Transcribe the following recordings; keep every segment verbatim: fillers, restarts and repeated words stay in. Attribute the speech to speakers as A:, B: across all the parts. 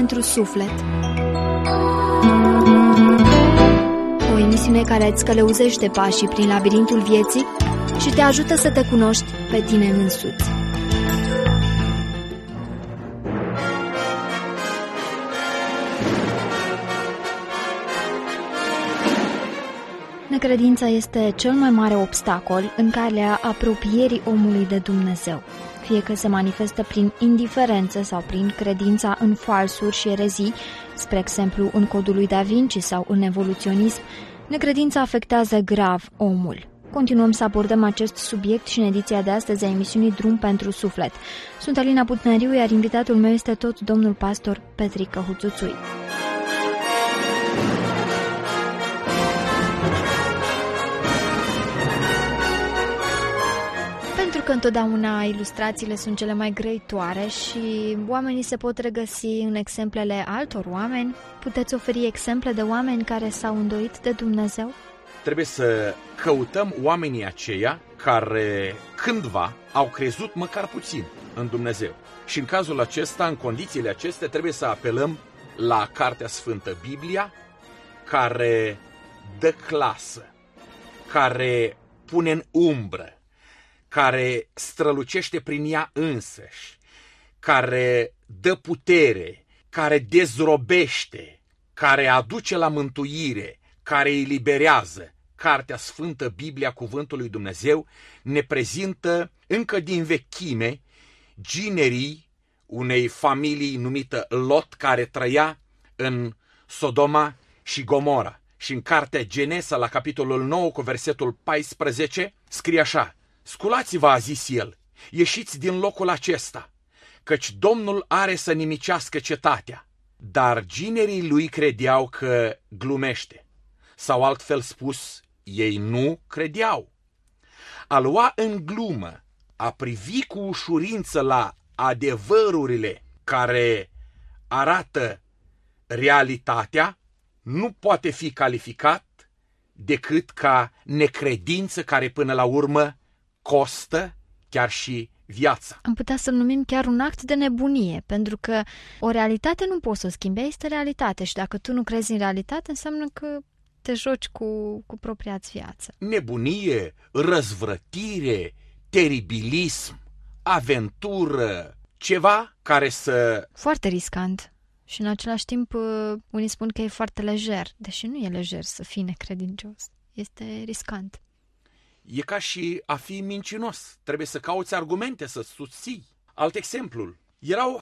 A: pentru suflet. O emisiune care îți călăuzește pașii prin labirintul vieții și te ajută să te cunoști pe tine însuți. Necredința este cel mai mare obstacol în calea apropierii omului de Dumnezeu. Fie că se manifestă prin indiferență sau prin credința în falsuri și erezii, spre exemplu în codul lui Da Vinci sau în evoluționism, necredința afectează grav omul. Continuăm să abordăm acest subiect și în ediția de astăzi a emisiunii Drum pentru Suflet. Sunt Alina Putnariu, iar invitatul meu este tot domnul pastor Petrică Huțuțui. Pentru că întotdeauna ilustrațiile sunt cele mai grăitoare și oamenii se pot regăsi în exemplele altor oameni, puteți oferi exemple de oameni care s-au îndoit de Dumnezeu?
B: Trebuie să căutăm oamenii aceia care cândva au crezut măcar puțin în Dumnezeu. Și în cazul acesta, în condițiile acestea, trebuie să apelăm la Cartea Sfântă, Biblia, care dă clasă, care pune în umbră, care strălucește prin ea însăși, care dă putere, care dezrobește, care aduce la mântuire, care îi eliberează. Cartea Sfântă, Biblia, Cuvântul lui Dumnezeu, ne prezintă încă din vechime ginerii unei familii numită Lot, care trăia în Sodoma și Gomora. Și în cartea Genesa, la capitolul nouă, cu versetul paisprezece, scrie așa: Sculați-vă, a zis el, ieșiți din locul acesta, căci Domnul are să nimicească cetatea. Dar ginerii lui credeau că glumește, sau altfel spus, ei nu credeau. A lua în glumă, a privi cu ușurință la adevărurile care arată realitatea, nu poate fi calificat decât ca necredință care până la urmă costă chiar și viața.
A: Am putea să-l numim chiar un act de nebunie, pentru că o realitate nu poți să o schimbi, este realitate și dacă tu nu crezi în realitate, înseamnă că te joci cu, cu propria-ți viață.
B: Nebunie, răzvrătire, teribilism, aventură, ceva care să...
A: Foarte riscant. Și în același timp, unii spun că e foarte lejer, deși nu e lejer să fii necredincios. Este riscant.
B: E ca și a fi mincinos. Trebuie să cauți argumente, să susții. Alt exemplu. Erau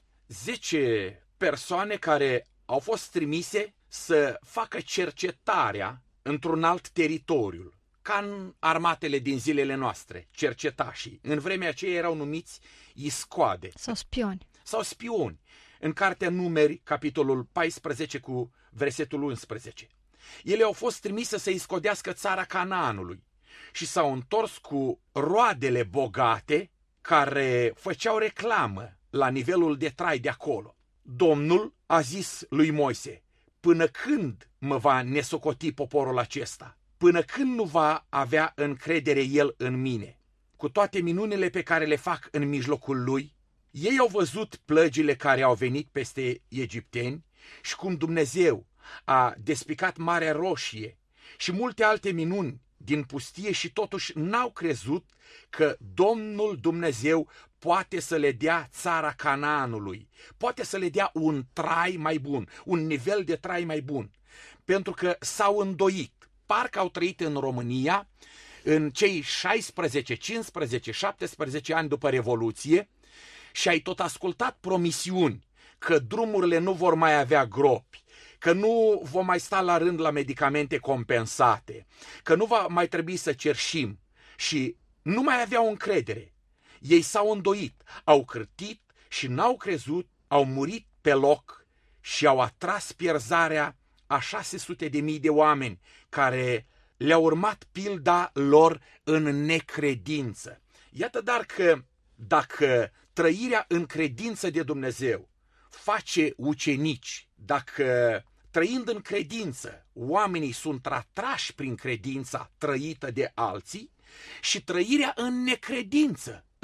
B: zece persoane care au fost trimise să facă cercetarea într-un alt teritoriu, ca în armatele din zilele noastre, cercetașii. În vremea aceea erau numiți iscoade.
A: Sau spioni.
B: Sau spioni. În cartea Numeri, capitolul paisprezece cu versetul unsprezece. Ele au fost trimise să iscodească țara Canaanului și s-au întors cu roadele bogate care făceau reclamă la nivelul de trai de acolo. Domnul a zis lui Moise: până când mă va nesocoti poporul acesta? Până când nu va avea încredere el în mine? Cu toate minunile pe care le fac în mijlocul lui, ei au văzut plăgile care au venit peste egipteni și cum Dumnezeu a despicat Marea Roșie și multe alte minuni din pustie și totuși n-au crezut că Domnul Dumnezeu poate să le dea țara Canaanului, poate să le dea un trai mai bun, un nivel de trai mai bun, pentru că s-au îndoit. Parcă au trăit în România în cei șaisprezece, cincisprezece, șaptesprezece ani după Revoluție și ai tot ascultat promisiuni că drumurile nu vor mai avea gropi, că nu vom mai sta la rând la medicamente compensate, că nu va mai trebui să cerșim și nu mai aveau încredere. Ei s-au îndoit, au cârtit și n-au crezut, au murit pe loc și au atras pierzarea a șase sute de mii de oameni care le-au urmat pilda lor în necredință. Iată dar că dacă trăirea în credință de Dumnezeu face ucenici, dacă trăind în credință oamenii sunt atrași prin credința trăită de alții, și trăirea în necredință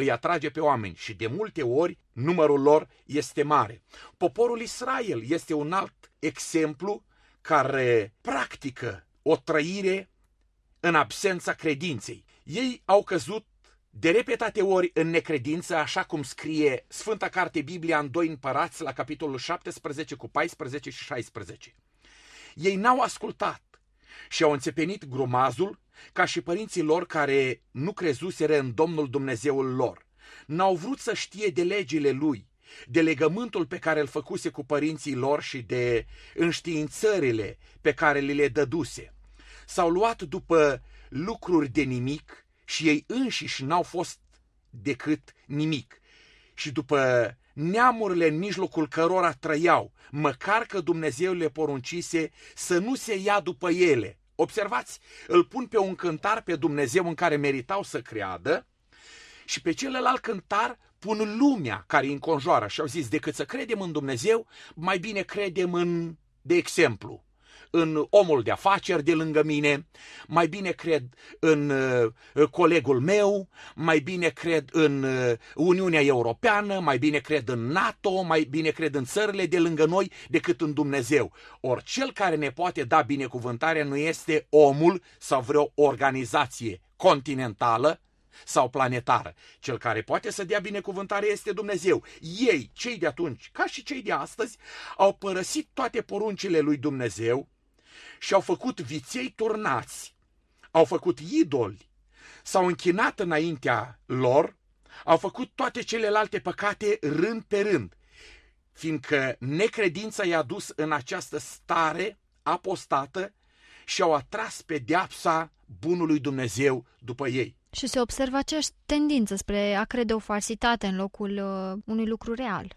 B: îi atrage pe oameni și de multe ori numărul lor este mare. Poporul Israel este un alt exemplu care practică o trăire în absența credinței. Ei au căzut de repetate ori în necredință, așa cum scrie Sfânta Carte Biblia în doi Împărați, la capitolul șaptesprezece cu paisprezece și șaisprezece. Ei n-au ascultat și au înțepenit grumazul ca și părinții lor care nu crezuseră în Domnul Dumnezeul lor. N-au vrut să știe de legile lui, de legământul pe care îl făcuse cu părinții lor și de înștiințările pe care li le dăduse. S-au luat după lucruri de nimic și ei înșiși n-au fost decât nimic. Și după neamurile în mijlocul cărora trăiau, măcar că Dumnezeu le poruncise să nu se ia după ele. Observați, îl pun pe un cântar pe Dumnezeu în care meritau să creadă și pe celălalt cântar pun lumea care îi înconjoară și au zis, decât să credem în Dumnezeu, mai bine credem în, de exemplu, în omul de afaceri de lângă mine, mai bine cred în uh, colegul meu, mai bine cred în uh, Uniunea Europeană, mai bine cred în NATO, mai bine cred în țările de lângă noi decât în Dumnezeu. Ori cel care ne poate da binecuvântarea nu este omul sau vreo organizație continentală sau planetară. Cel care poate să dea binecuvântare este Dumnezeu. Ei, cei de atunci, ca și cei de astăzi, au părăsit toate poruncile lui Dumnezeu și au făcut viței turnați, au făcut idoli, s-au închinat înaintea lor, au făcut toate celelalte păcate rând pe rând, fiindcă necredința i-a dus în această stare apostată și au atras pedeapsa bunului Dumnezeu după ei.
A: Și se observă aceeași tendință spre a crede o falsitate în locul uh, unui lucru real.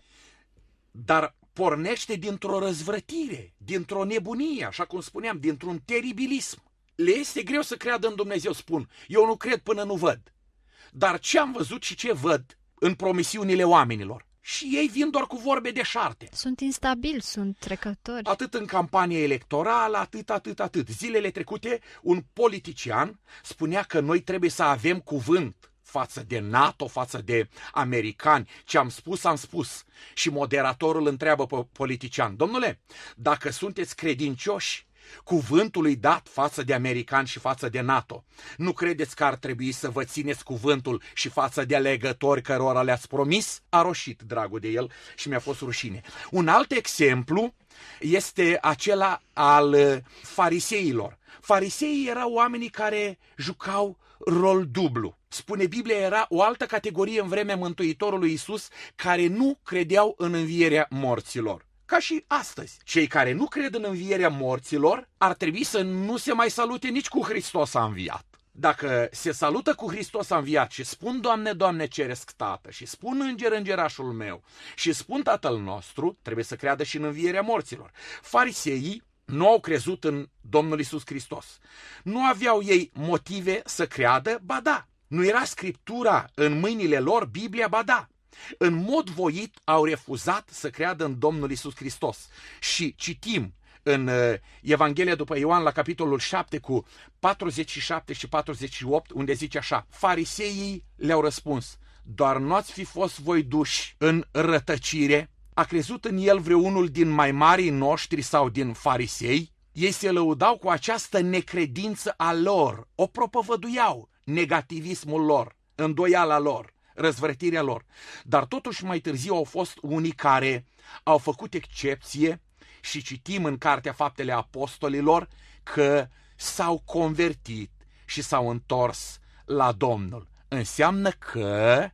B: Dar pornește dintr-o răzvrătire, dintr-o nebunie, așa cum spuneam, dintr-un teribilism. Le este greu să creadă în Dumnezeu, spun. Eu nu cred până nu văd. Dar ce am văzut și ce văd în promisiunile oamenilor? Și ei vin doar cu vorbe deșarte.
A: Sunt instabili, sunt trecători.
B: Atât în campanie electorală, atât, atât, atât. Zilele trecute, un politician spunea că noi trebuie să avem cuvânt față de NATO, față de americani. Ce am spus, am spus. Și moderatorul întreabă pe politician, domnule, dacă sunteți credincioși cuvântului dat față de americani și față de NATO, nu credeți că ar trebui să vă țineți cuvântul și față de alegători cărora le-ați promis? A roșit dragul de el și mi-a fost rușine. Un alt exemplu este acela al fariseilor. Fariseii erau oamenii care jucau rol dublu. Spune Biblia, era o altă categorie în vremea Mântuitorului Iisus care nu credeau în învierea morților. Ca și astăzi. Cei care nu cred în învierea morților ar trebui să nu se mai salute nici cu Hristos a înviat. Dacă se salută cu Hristos a înviat și spun Doamne, Doamne, ceresc Tată și spun Înger, Îngerașul meu și spun Tatăl nostru, trebuie să creadă și în învierea morților. Fariseii nu au crezut în Domnul Iisus Hristos. Nu aveau ei motive să creadă, ba da. Nu era Scriptura în mâinile lor, Biblia, ba da. În mod voit au refuzat să creadă în Domnul Iisus Hristos. Și citim în Evanghelia după Ioan la capitolul șapte cu patruzeci și șapte și patruzeci și opt, unde zice așa, fariseii le-au răspuns, doar nu ați fi fost voi duși în rătăcire? A crezut în el vreunul din mai marii noștri sau din farisei? Ei se lăudau cu această necredință a lor, o propovăduiau, negativismul lor, îndoiala lor, răzvrătirea lor. Dar totuși mai târziu au fost unii care au făcut excepție și citim în Cartea Faptele Apostolilor că s-au convertit și s-au întors la Domnul. Înseamnă că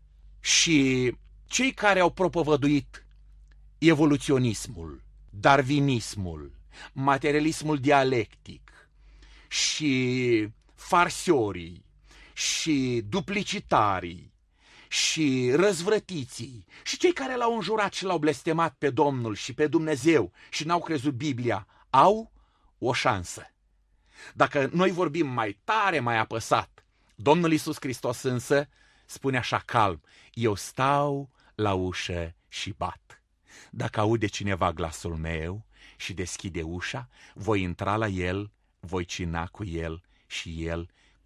B: și cei care au propovăduit evoluționismul, darwinismul, materialismul dialectic și farsiorii și duplicitarii și răzvrătiții și cei care l-au înjurat și l-au blestemat pe Domnul și pe Dumnezeu și n-au crezut Biblia, au o șansă. Dacă noi vorbim mai tare, mai apăsat, Domnul Iisus Hristos însă spune așa calm, eu stau la ușă și bat. Dacă aude cineva glasul meu și deschide ușa, voi intra la el, voi cina cu el și el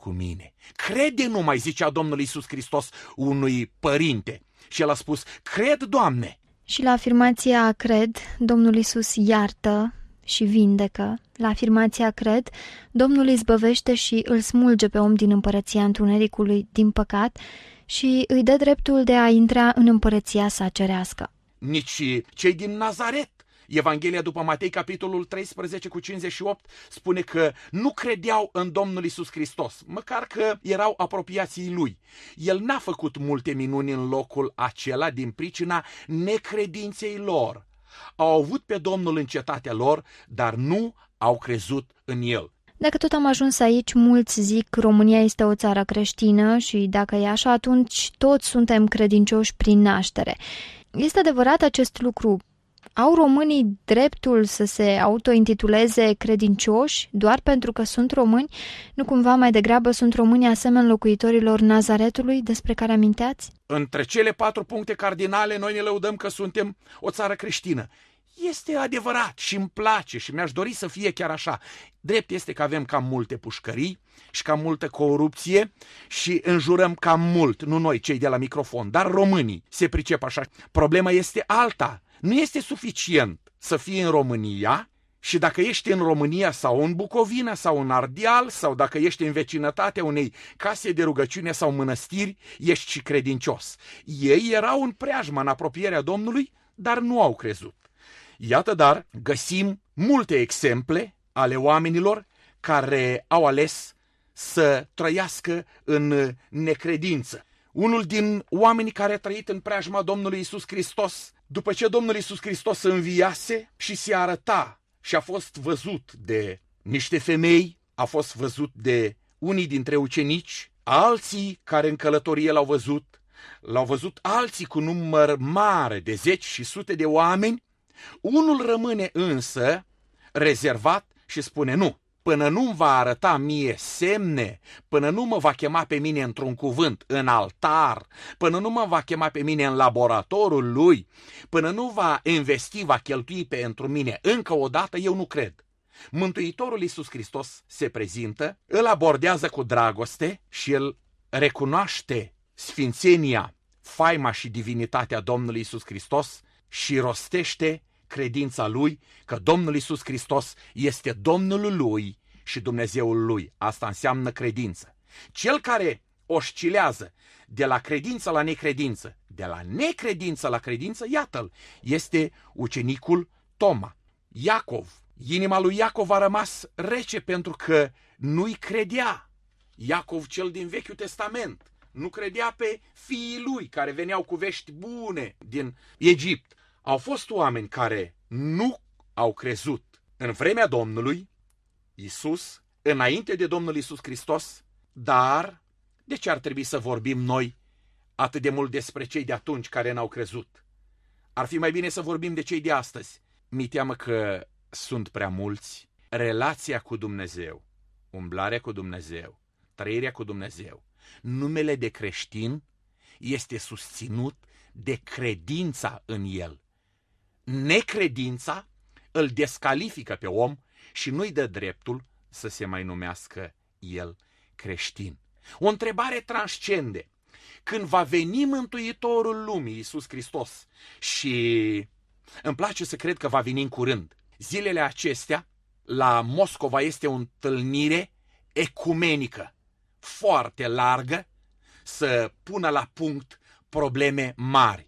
B: cu mine. Crede numai, zicea Domnul Iisus Hristos unui părinte. Și el a spus, cred, Doamne.
A: Și la afirmația cred, Domnul Iisus iartă și vindecă. La afirmația cred, Domnul îi zbăvește și îl smulge pe om din împărăția întunericului din păcat și îi dă dreptul de a intra în împărăția sa cerească.
B: Nici cei din Nazaret. Evanghelia după Matei, capitolul treisprezece cu cincizeci și opt, spune că nu credeau în Domnul Iisus Hristos, măcar că erau apropiații lui. El n-a făcut multe minuni în locul acela din pricina necredinței lor. Au avut pe Domnul în cetatea lor, dar nu au crezut în el.
A: Dacă tot am ajuns aici, mulți zic România este o țară creștină și dacă e așa, atunci toți suntem credincioși prin naștere. Este adevărat acest lucru? Au românii dreptul să se autointituleze credincioși doar pentru că sunt români? Nu cumva mai degrabă sunt români asemeni locuitorilor Nazaretului despre care aminteați?
B: Între cele patru puncte cardinale noi ne lăudăm că suntem o țară creștină. Este adevărat și îmi place și mi-aș dori să fie chiar așa. Drept este că avem cam multe pușcării și cam multă corupție și înjurăm cam mult, nu noi cei de la microfon, dar românii se pricep așa. Problema este alta. Nu este suficient să fii în România și dacă ești în România sau în Bucovina sau în Ardeal sau dacă ești în vecinătatea unei case de rugăciune sau mănăstiri, ești și credincios. Ei erau în preajmă, în apropierea Domnului, dar nu au crezut. Iată dar, găsim multe exemple ale oamenilor care au ales să trăiască în necredință. Unul din oamenii care a trăit în preajma Domnului Iisus Hristos, după ce Domnul Iisus Hristos înviase și se arăta și a fost văzut de niște femei, a fost văzut de unii dintre ucenici, alții care în călătorie l-au văzut, l-au văzut alții cu număr mare de zeci și sute de oameni, unul rămâne însă rezervat și spune nu. Până nu-mi va arăta mie semne, până nu mă va chema pe mine într-un cuvânt, în altar, până nu mă va chema pe mine în laboratorul lui, până nu va investi, va cheltui pentru mine încă o dată, eu nu cred. Mântuitorul Iisus Hristos se prezintă, îl abordează cu dragoste și îl recunoaște sfințenia, faima și divinitatea Domnului Iisus Hristos și rostește credința lui că Domnul Iisus Hristos este Domnul lui și Dumnezeul lui. Asta înseamnă credință. Cel care oscilează de la credință la necredință, de la necredință la credință, iată-l, este ucenicul Toma, Iacov. Inima lui Iacov a rămas rece pentru că nu-i credea. Iacov cel din Vechiul Testament nu credea pe fiii lui care veneau cu vești bune din Egipt. Au fost oameni care nu au crezut în vremea Domnului Iisus, înainte de Domnul Iisus Hristos, dar de ce ar trebui să vorbim noi atât de mult despre cei de atunci care n-au crezut? Ar fi mai bine să vorbim de cei de astăzi. Mi-e teamă că sunt prea mulți. Relația cu Dumnezeu, umblarea cu Dumnezeu, trăirea cu Dumnezeu, numele de creștin este susținut de credința în El. Necredința îl descalifică pe om și nu-i dă dreptul să se mai numească el creștin. O întrebare transcende. Când va veni Mântuitorul lumii, Iisus Hristos, și îmi place să cred că va veni în curând, zilele acestea, la Moscova este o întâlnire ecumenică, foarte largă, să pună la punct probleme mari.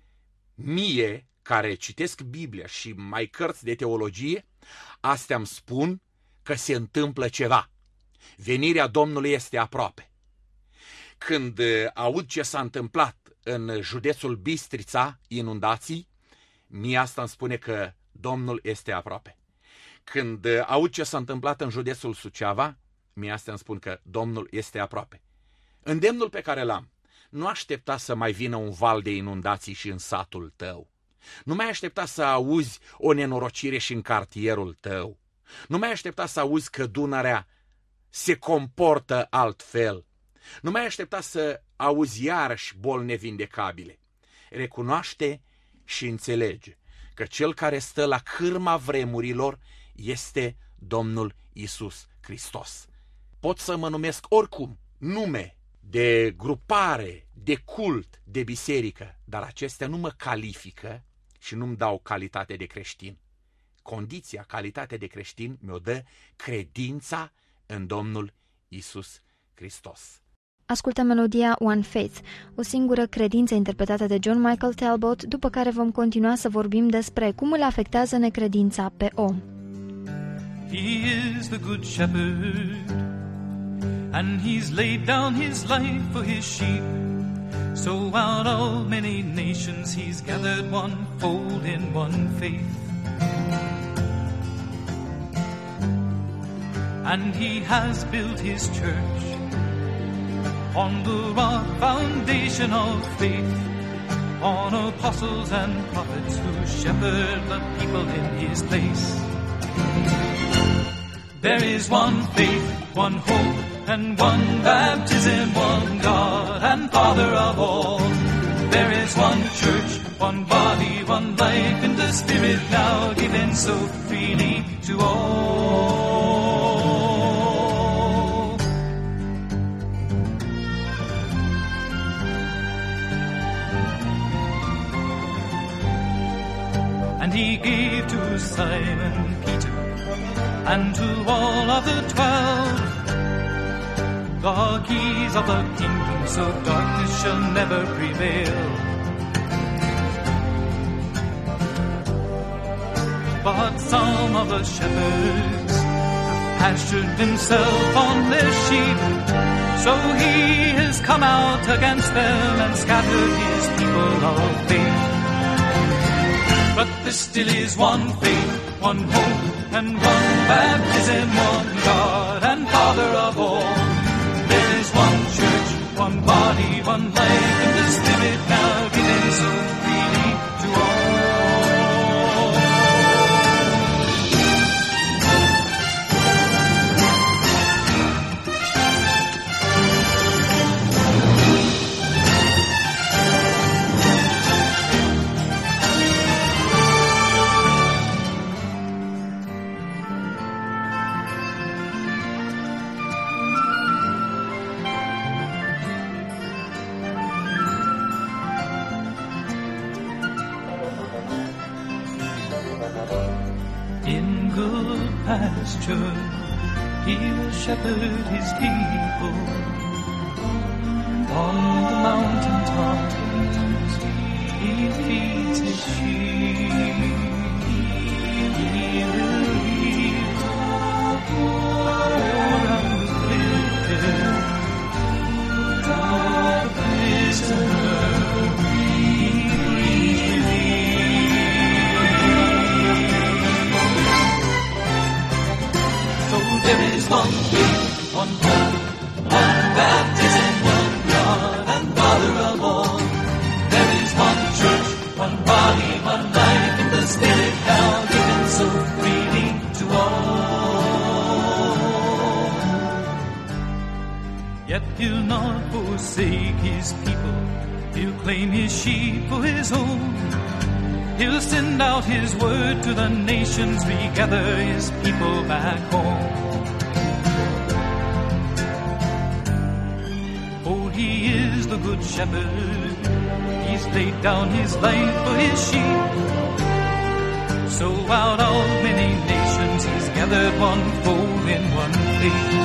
B: Mie, care citesc Biblia și mai cărți de teologie, astea îmi spun că se întâmplă ceva. Venirea Domnului este aproape. Când aud ce s-a întâmplat în județul Bistrița, inundații, mie asta îmi spune că Domnul este aproape. Când aud ce s-a întâmplat în județul Suceava, mie asta îmi spun că Domnul este aproape. Îndemnul pe care l-am: nu aștepta să mai vină un val de inundații și în satul tău. Nu mai aștepta să auzi o nenorocire și în cartierul tău. Nu mai aștepta să auzi că Dunărea se comportă altfel. Nu mai aștepta să auzi iarăși boli nevindecabile. Recunoaște și înțelege că cel care stă la cârma vremurilor este Domnul Iisus Hristos. pot să mă numesc oricum nume de grupare, de cult, de biserică, dar acestea nu mă califică și nu-mi dau calitate de creștin. Condiția, calitatea de creștin mi-o dă credința în Domnul Iisus Hristos.
A: Ascultăm melodia One Faith, o singură credință interpretată de John Michael Talbot, după care vom continua să vorbim despre cum îl afectează necredința pe om.
C: He is the good shepherd, and he's laid down his life for his sheep. So out of many nations he's gathered one fold in one faith. And he has built his church on the rock foundation of faith, on apostles and prophets who shepherd the people in his place. There is one faith, one hope, and one baptism, one God and Father of all. There is one church, one body, one life in the Spirit now given so freely to all. And he gave to Simon Peter and to all of the twelve the keys of the kingdom, so darkness shall never prevail. But some of the shepherds have pastured himself on their sheep, so he has come out against them and scattered his people of faith. But there still is one faith, one hope, and one baptism, one God and Father of all. There is one church, one body, one life in the Spirit now given so freely to all. Pasture, he will shepherd his people on the mountain tops. He feeds his sheep. He will lead around the clear the prisoner. There is one faith, one hope, one baptism, one God and Father of all. There is one church, one body, one life in the Spirit now given so freely to all. Yet he'll not forsake his people, he'll claim his sheep for his own. He'll send out his word to the nations, regather his people back home. Oh, he is the good shepherd, he's laid down his life for his sheep. So out of many nations he's gathered one fold in one faith.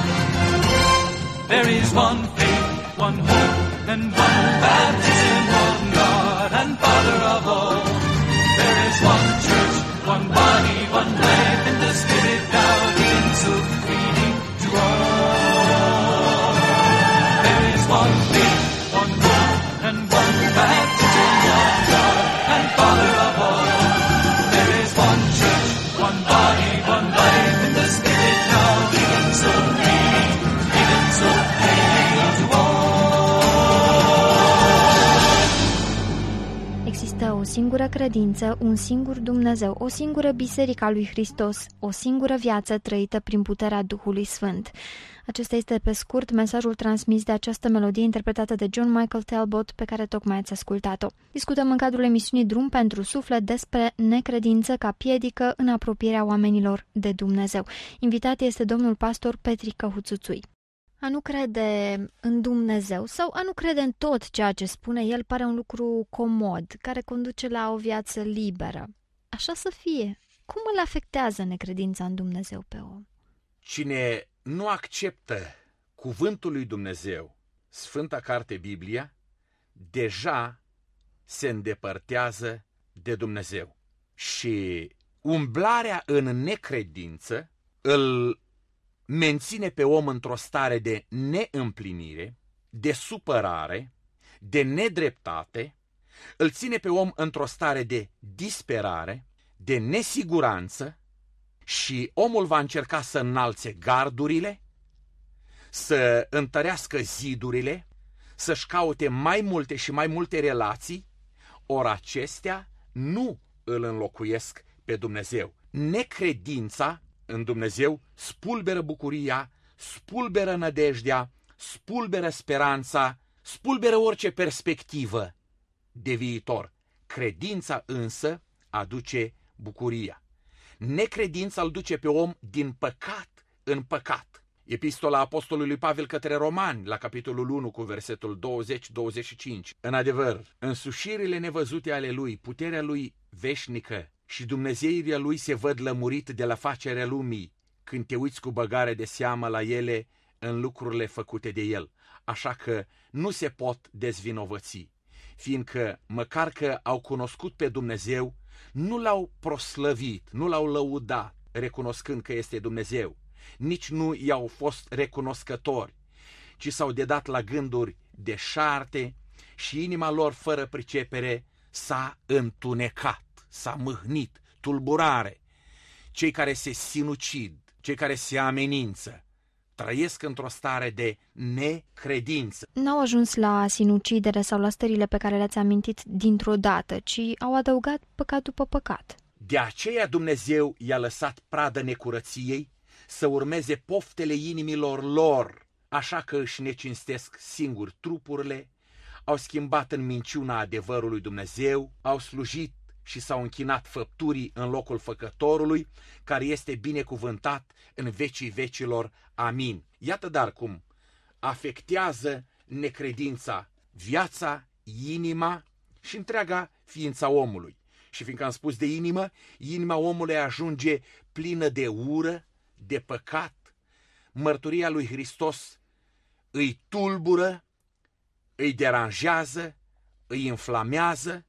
C: There is one faith, one hope, and one baptism, one God and Father of all. There is one church, one body, one life in the Spirit now given so freely to all. There is one faith, one hope, and one baptism, one God and Father of all. There is one church, one body, one life in the Spirit now given so freely, given so freely to all.
A: Există o singură credință, un singur Dumnezeu, o singură biserică a lui Hristos, o singură viață trăită prin puterea Duhului Sfânt. Acesta este pe scurt mesajul transmis de această melodie interpretată de John Michael Talbot, pe care tocmai ați ascultat-o. Discutăm în cadrul emisiunii Drum pentru Suflet despre necredință ca piedică în apropierea oamenilor de Dumnezeu. Invitat este domnul pastor Petrică Huțuțui. A nu crede în Dumnezeu sau a nu crede în tot ceea ce spune el pare un lucru comod, care conduce la o viață liberă. Așa să fie. Cum îl afectează necredința în Dumnezeu pe om?
B: Cine nu acceptă cuvântul lui Dumnezeu, Sfânta Carte Biblia, deja se îndepărtează de Dumnezeu. Și umblarea în necredință îl menține pe om într-o stare de neîmplinire, de supărare, de nedreptate, îl ține pe om într-o stare de disperare, de nesiguranță și omul va încerca să înalțe gardurile, să întărească zidurile, să-și caute mai multe și mai multe relații, ori acestea nu îl înlocuiesc pe Dumnezeu. Necredința în Dumnezeu spulberă bucuria, spulberă nădejdea, spulberă speranța, spulberă orice perspectivă de viitor. Credința însă aduce bucuria. Necredința îl duce pe om din păcat în păcat. Epistola Apostolului Pavel către Romani, la capitolul unu cu versetul douăzeci douăzeci și cinci. În adevăr, însușirile nevăzute ale lui, puterea lui veșnică și dumnezeirea lui se văd lămurit de la facerea lumii, când te uiți cu băgare de seamă la ele în lucrurile făcute de el. Așa că nu se pot dezvinovăți, fiindcă măcar că au cunoscut pe Dumnezeu, nu l-au proslăvit, nu l-au lăudat, recunoscând că este Dumnezeu, nici nu i-au fost recunoscători, ci s-au dedat la gânduri deșarte și inima lor fără pricepere s-a întunecat, s-a mâhnit, tulburare. Cei care se sinucid, cei care se amenință, trăiesc într-o stare de necredință.
A: N-au ajuns la sinucidere sau la stările pe care le-ați amintit dintr-o dată, ci au adăugat păcat după păcat.
B: De aceea Dumnezeu i-a lăsat pradă necurăției să urmeze poftele inimilor lor, așa că își necinstesc singuri trupurile, au schimbat în minciuna adevărului Dumnezeu, au slujit și s-au închinat făpturii în locul făcătorului, care este binecuvântat în vecii vecilor. Amin. Iată dar cum afectează necredința viața, inima și întreaga ființa omului. Și fiindcă am spus de inimă, inima omului ajunge plină de ură, de păcat, mărturia lui Hristos îi tulbură, îi deranjează, îi inflamează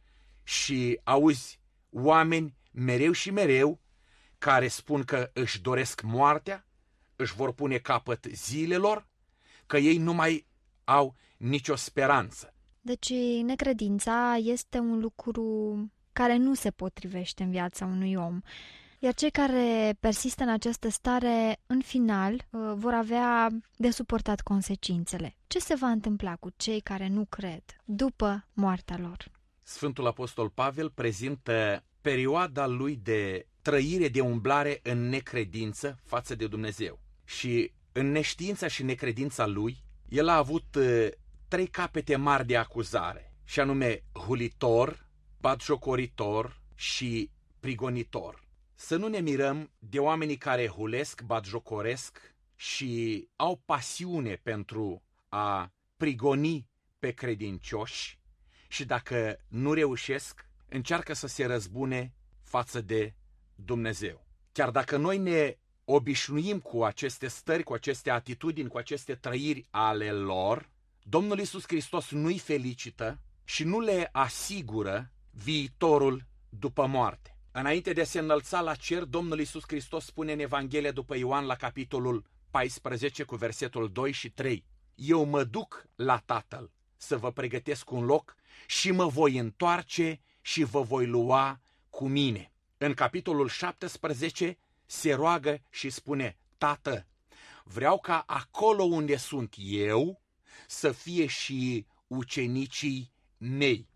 B: și auzi oameni mereu și mereu care spun că își doresc moartea, își vor pune capăt zilelor, că ei nu mai au nicio speranță.
A: Deci necredința este un lucru care nu se potrivește în viața unui om. Iar cei care persistă în această stare, în final, vor avea de suportat consecințele. Ce se va întâmpla cu cei care nu cred după moartea lor?
B: Sfântul Apostol Pavel prezintă perioada lui de trăire, de umblare în necredință față de Dumnezeu. Și în neștiința și necredința lui, el a avut trei capete mari de acuzare, și anume hulitor, batjocoritor și prigonitor. Să nu ne mirăm de oamenii care hulesc, batjocoresc și au pasiune pentru a prigoni pe credincioși și dacă nu reușesc, încearcă să se răzbune față de Dumnezeu. Chiar dacă noi ne obișnuim cu aceste stări, cu aceste atitudini, cu aceste trăiri ale lor, Domnul Iisus Hristos nu-i felicită și nu le asigură viitorul după moarte. Înainte de a se înălța la cer, Domnul Iisus Hristos spune în Evanghelia după Ioan la capitolul paisprezece cu versetul doi și trei: Eu mă duc la Tatăl să vă pregătesc un loc și mă voi întoarce și vă voi lua cu mine. În capitolul șaptesprezece se roagă și spune: Tată, vreau ca acolo unde sunt eu să fie și ucenicii mei.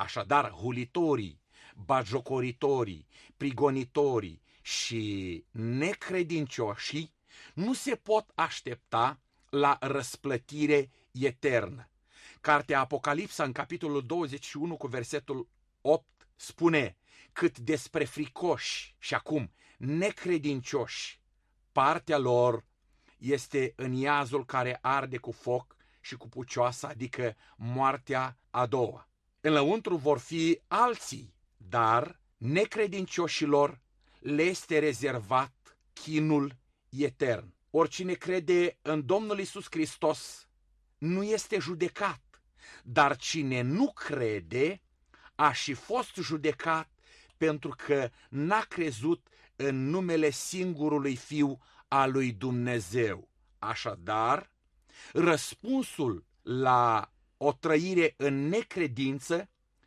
B: Așadar, hulitorii, bagiocoritorii, prigonitorii și necredincioșii nu se pot aștepta la răsplătire eternă. Cartea Apocalipsa, în capitolul douăzeci și unu, cu versetul opt, spune: cât despre fricoși și acum necredincioși, partea lor este în iazul care arde cu foc și cu pucioasă, adică moartea a doua. Înăuntru vor fi alții, dar necredincioșilor le este rezervat chinul etern. Oricine crede în Domnul Iisus Hristos nu este judecat, dar cine nu crede a și fost judecat pentru că n-a crezut în numele singurului Fiu al lui Dumnezeu. Așadar, răspunsul la o trăire în necredință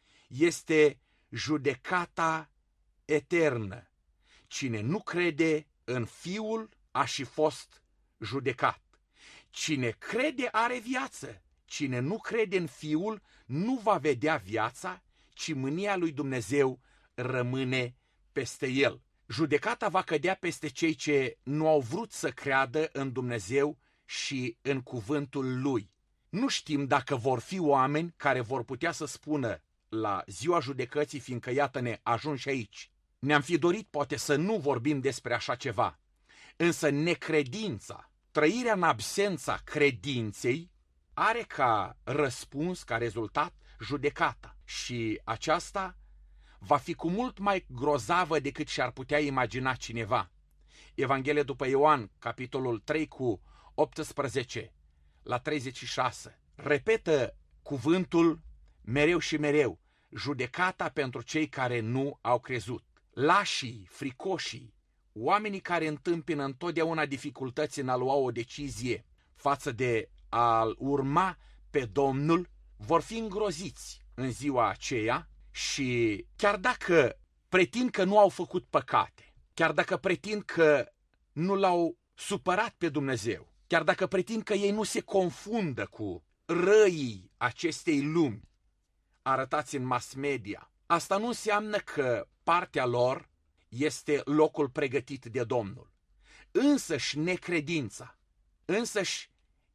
B: este judecata eternă. Cine nu crede în Fiul a și fost judecat. Cine crede are viață. Cine nu crede în Fiul nu va vedea viața, ci mânia lui Dumnezeu rămâne peste el. Judecata va cădea peste cei ce nu au vrut să creadă în Dumnezeu și în cuvântul Lui. Nu știm dacă vor fi oameni care vor putea să spună la ziua judecății, fiindcă iată-ne ajunși aici. Ne-am fi dorit poate să nu vorbim despre așa ceva, însă necredința, trăirea în absența credinței, are ca răspuns, ca rezultat, judecata. Și aceasta va fi cu mult mai grozavă decât și-ar putea imagina cineva. Evanghelia după Ioan, capitolul trei cu optsprezece la treizeci și șase, repetă cuvântul mereu și mereu: judecata pentru cei care nu au crezut. Lașii, fricoșii, oamenii care întâmpină întotdeauna dificultăți în a lua o decizie față de a-L urma pe Domnul, vor fi îngroziți în ziua aceea și chiar dacă pretind că nu au făcut păcate, chiar dacă pretind că nu l-au supărat pe Dumnezeu, chiar dacă pretind că ei nu se confundă cu răii acestei lumi arătați în mass media, asta nu înseamnă că partea lor este locul pregătit de Domnul. Însăși necredința, însăși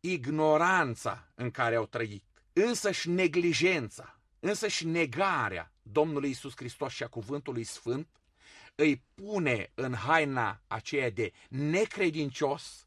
B: ignoranța în care au trăit, însăși neglijența, însăși negarea Domnului Iisus Hristos și a Cuvântului Sfânt îi pune în haina aceea de necredincios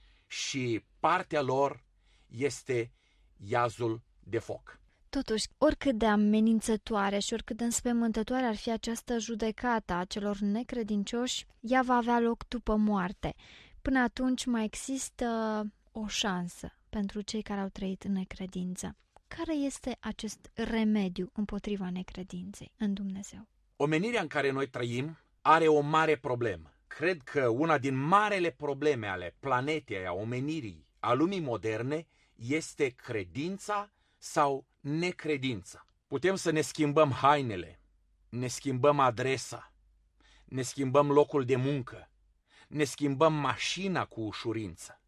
B: și partea lor este iazul de foc.
A: Totuși, oricât de amenințătoare și oricât de înspăimântătoare ar fi această judecată a celor necredincioși, ea va avea loc după moarte. Până atunci mai există o șansă pentru cei care au trăit în necredință. Care este acest remediu împotriva necredinței în Dumnezeu?
B: Omenirea în care noi trăim are o mare problemă. Cred că una din marele probleme ale planetei, a omenirii, a lumii moderne, este credința sau necredința. Putem să ne schimbăm hainele, ne schimbăm adresa, ne schimbăm locul de muncă, ne schimbăm mașina cu ușurință.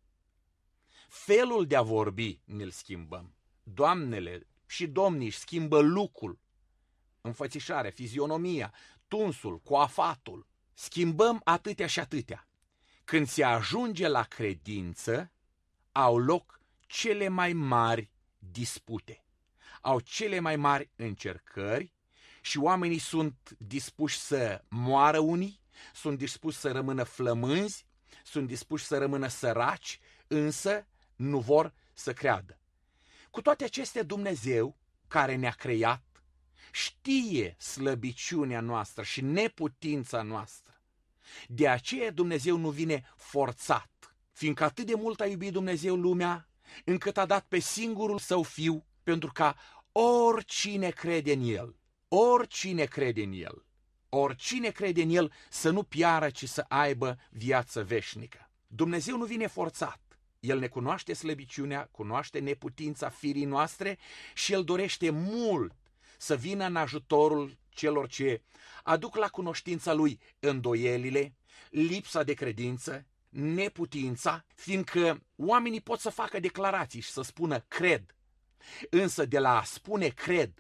B: Felul de a vorbi ne-l schimbăm. Doamnele și domnii își schimbă lucrul, înfățișarea, fizionomia, tunsul, coafatul. Schimbăm atâtea și atâtea. Când se ajunge la credință, au loc cele mai mari dispute, au cele mai mari încercări și oamenii sunt dispuși să moară unii, sunt dispuși să rămână flămânzi, sunt dispuși să rămână săraci, însă nu vor să creadă. Cu toate acestea, Dumnezeu, care ne-a creat, știe slăbiciunea noastră și neputința noastră. De aceea Dumnezeu nu vine forțat, fiindcă atât de mult a iubit Dumnezeu lumea, încât a dat pe singurul Său Fiu, pentru ca oricine crede în El, oricine crede în El, oricine crede în El să nu piară, ci să aibă viață veșnică. Dumnezeu nu vine forțat. El ne cunoaște slăbiciunea, cunoaște neputința firii noastre și El dorește mult să vină în ajutorul celor ce aduc la cunoștința Lui îndoielile, lipsa de credință, neputința, fiindcă oamenii pot să facă declarații și să spună cred, însă de la a spune cred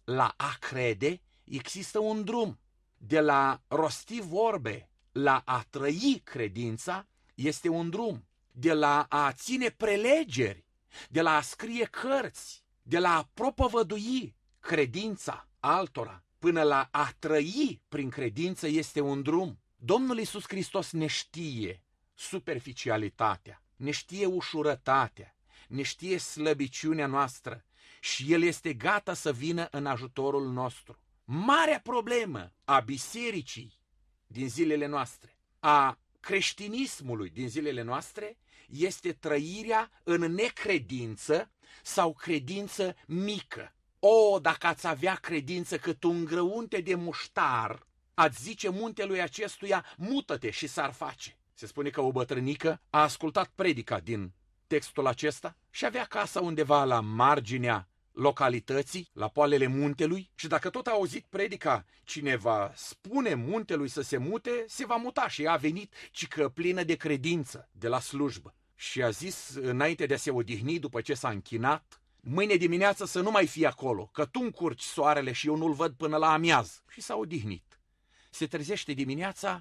B: la a crede există un drum. De la rosti vorbe la a trăi credința este un drum. De la a ține prelegeri, de la a scrie cărți, de la a propovădui credința altora, până la a trăi prin credință este un drum. Domnul Iisus Hristos ne știe superficialitatea, ne știe ușurătatea, ne știe slăbiciunea noastră și El este gata să vină în ajutorul nostru. Marea problemă a bisericii din zilele noastre, a creștinismului din zilele noastre, este trăirea în necredință sau credință mică. O, dacă ați avea credință cât un grăunte de muștar, ați zice muntelui acestuia, mută-te și s-ar face. Se spune că o bătrânică a ascultat predica din textul acesta și avea casa undeva la marginea localității, la poalele muntelui, și dacă tot a auzit predica, cineva spune muntelui să se mute, se va muta, și ea a venit, cică plină de credință de la slujbă. Și a zis, înainte de a se odihni, după ce s-a închinat, mâine dimineață să nu mai fie acolo, că tu încurci soarele și eu nu-l văd până la amiază. Și s-a odihnit. Se trezește dimineața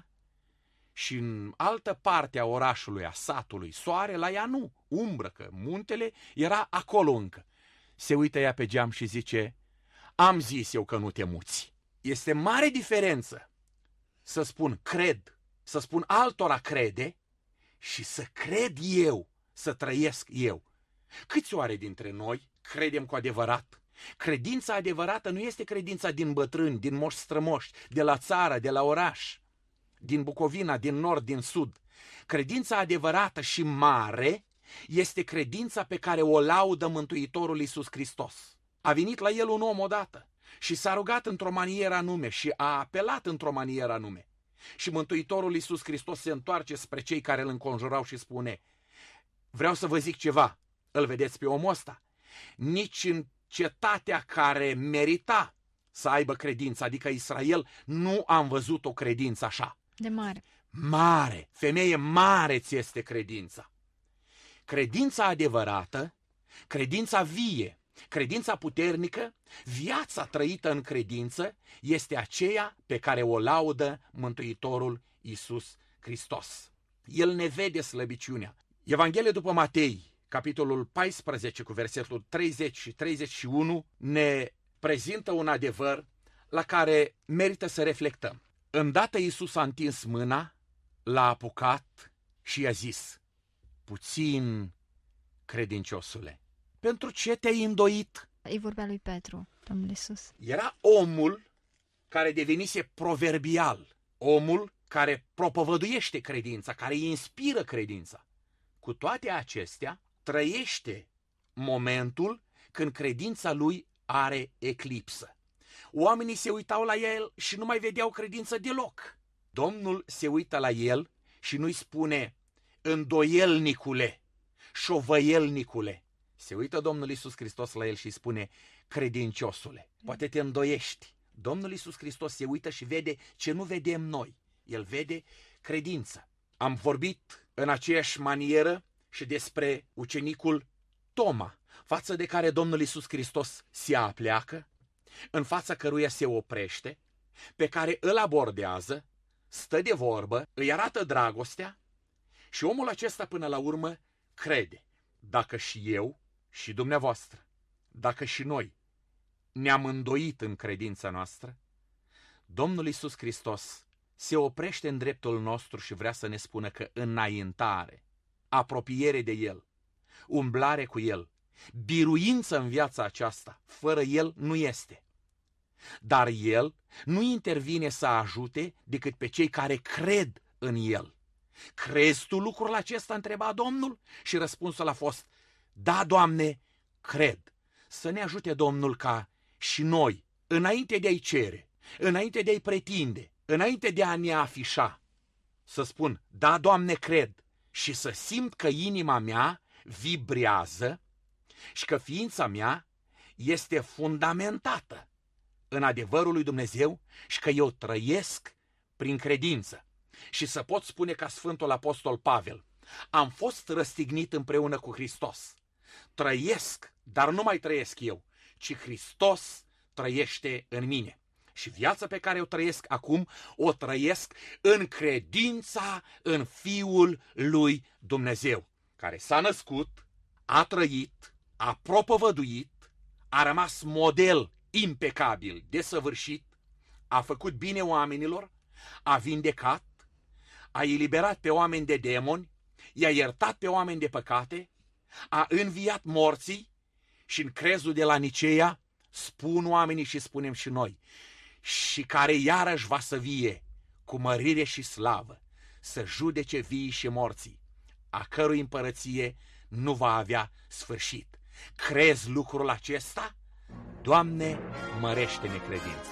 B: și în altă parte a orașului, a satului, soare, la ea nu, umbră, că muntele era acolo încă. Se uită ea pe geam și zice, am zis eu că nu te muți. Este mare diferență să spun cred, să spun altora crede și să cred eu, să trăiesc eu. Câți oare dintre noi credem cu adevărat? Credința adevărată nu este credința din bătrâni, din moși strămoși, de la țară, de la oraș, din Bucovina, din nord, din sud. Credința adevărată și mare este credința pe care o laudă Mântuitorul Iisus Hristos. A venit la el un om odată și s-a rugat într-o manieră anume și a apelat într-o manieră anume. Și Mântuitorul Iisus Hristos se întoarce spre cei care îl înconjurau și spune, vreau să vă zic ceva, îl vedeți pe omul ăsta? Nici în cetatea care merita să aibă credință, adică Israel, nu am văzut o credință așa.
A: De mare.
B: Mare, femeie, mare ți este credința. Credința adevărată, credința vie, credința puternică, viața trăită în credință este aceea pe care o laudă Mântuitorul Iisus Hristos. El ne vede slăbiciunea. Evanghelia după Matei, capitolul paisprezece, cu versetul treizeci și treizeci și unu, ne prezintă un adevăr la care merită să reflectăm. Îndată Iisus a întins mâna, l-a apucat și i-a zis, puțin credinciosule, pentru ce te-ai îndoit?
A: Îi vorbea lui Petru, Domnul Iisus.
B: Era omul care devenise proverbial, omul care propovăduiește credința, care îi inspiră credința. Cu toate acestea, trăiește momentul când credința lui are eclipsă. Oamenii se uitau la el și nu mai vedeau credință deloc. Domnul se uită la el și nu-i spune, îndoielnicule, șovăielnicule. Se uită Domnul Iisus Hristos la el și îi spune, credinciosule, poate te îndoiești. Domnul Iisus Hristos se uită și vede ce nu vedem noi. El vede credință. Am vorbit în aceeași manieră și despre ucenicul Toma, față de care Domnul Iisus Hristos se apleacă, în fața căruia se oprește, pe care îl abordează, stă de vorbă, îi arată dragostea și omul acesta până la urmă crede. Dacă și eu și dumneavoastră, dacă și noi ne-am îndoit în credința noastră, Domnul Iisus Hristos se oprește în dreptul nostru și vrea să ne spună că înaintare, apropiere de El, umblare cu El, biruință în viața aceasta, fără El nu este. Dar El nu intervine să ajute decât pe cei care cred în El. Crezi tu lucrul acesta? Întreba Domnul și răspunsul a fost, da, Doamne, cred. Să ne ajute Domnul ca și noi, înainte de a-i cere, înainte de a-i pretinde, înainte de a ne afișa, să spun, da, Doamne, cred, și să simt că inima mea vibrează și că ființa mea este fundamentată în adevărul lui Dumnezeu și că eu trăiesc prin credință. Și să pot spune ca Sfântul Apostol Pavel, am fost răstignit împreună cu Hristos. Trăiesc, dar nu mai trăiesc eu, ci Hristos trăiește în mine. Și viața pe care o trăiesc acum, o trăiesc în credința în Fiul lui Dumnezeu, care s-a născut, a trăit, a propovăduit, a rămas model impecabil, desăvârșit, a făcut bine oamenilor, a vindecat, a eliberat pe oameni de demoni, i-a iertat pe oameni de păcate, a înviat morții și în crezul de la Niceea spun oamenii și spunem și noi, și care iarăși va să vie cu mărire și slavă, să judece vii și morții, a cărui împărăție nu va avea sfârșit. Crezi lucrul acesta? Doamne, mărește-ne credința!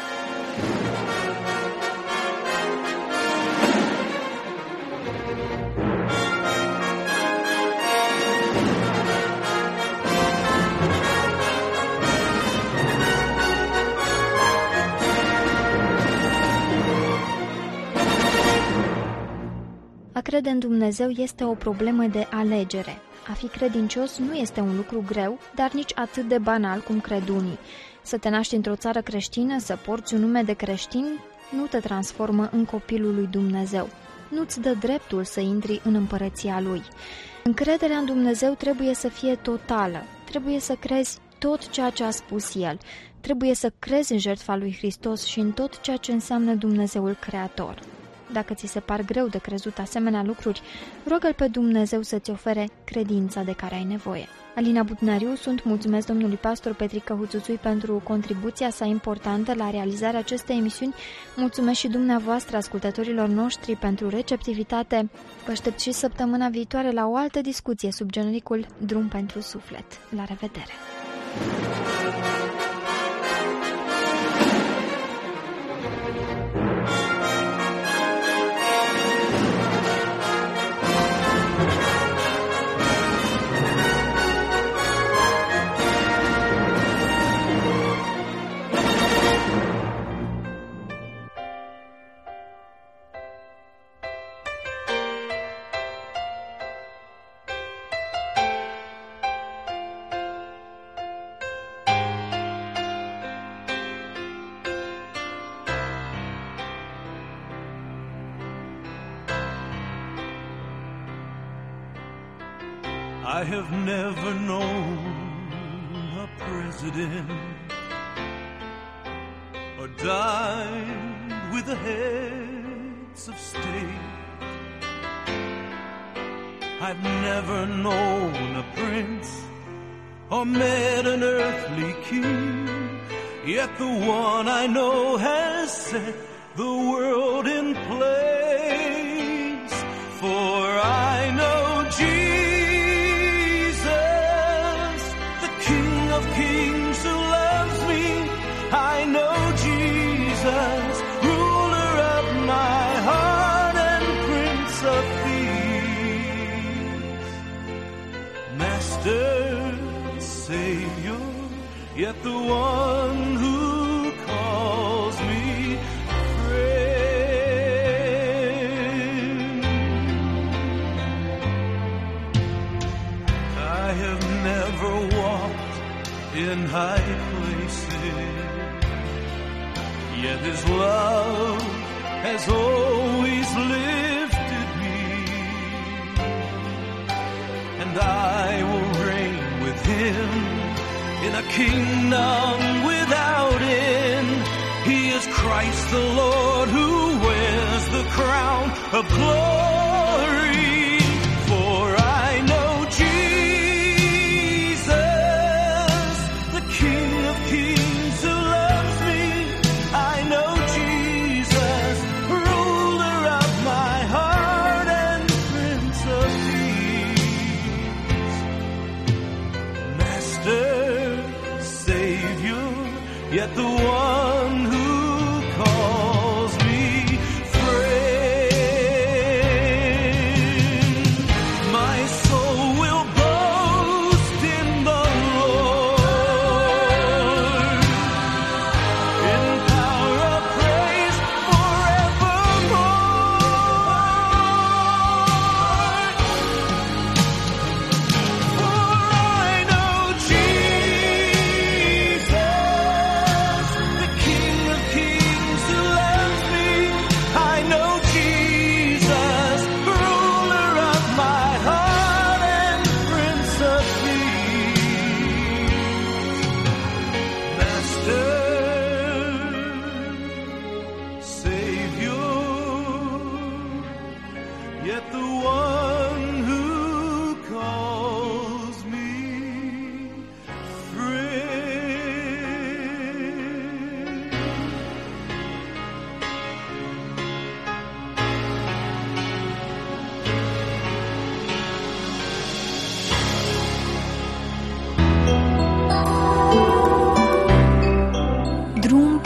A: A crede în Dumnezeu este o problemă de alegere. A fi credincios nu este un lucru greu, dar nici atât de banal cum cred unii. Să te naști într-o țară creștină, să porți un nume de creștin, nu te transformă în copilul lui Dumnezeu. Nu-ți dă dreptul să intri în împărăția Lui. Încrederea în Dumnezeu trebuie să fie totală. Trebuie să crezi tot ceea ce a spus El. Trebuie să crezi în jertfa lui Hristos și în tot ceea ce înseamnă Dumnezeul Creator. Dacă ți se par greu de crezut asemenea lucruri, rogă-L pe Dumnezeu să-ți ofere credința de care ai nevoie. Alina Budnariu, sunt mulțumesc domnului pastor Petrică Huțuțui pentru contribuția sa importantă la realizarea acestei emisiuni. Mulțumesc și dumneavoastră, ascultătorilor noștri, pentru receptivitate. Vă aștept și săptămâna viitoare la o altă discuție sub genericul Drum pentru Suflet. La revedere!
C: I have never known a president or dined with the heads of state. I've never known a prince or met an earthly king, yet the one I know has set the world in place. For I know Jesus, Kings who loves me. I know Jesus, ruler of my heart and Prince of Peace, Master, Savior, yet the one who calls me friend. I have never walked in high places, yet His love has always lifted me, and I will reign with Him in a kingdom without end. He is Christ the Lord who wears the crown of glory. For I know Jesus, King of Kings who loves me. I know Jesus, ruler of my heart and Prince of Peace, Master, Savior, yet the one who calls me friend.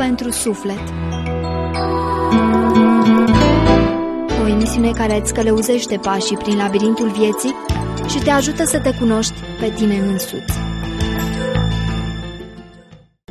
A: pentru suflet. O emisiune care îți călăuzește pașii prin labirintul vieții și te ajută să te cunoști pe tine însuți.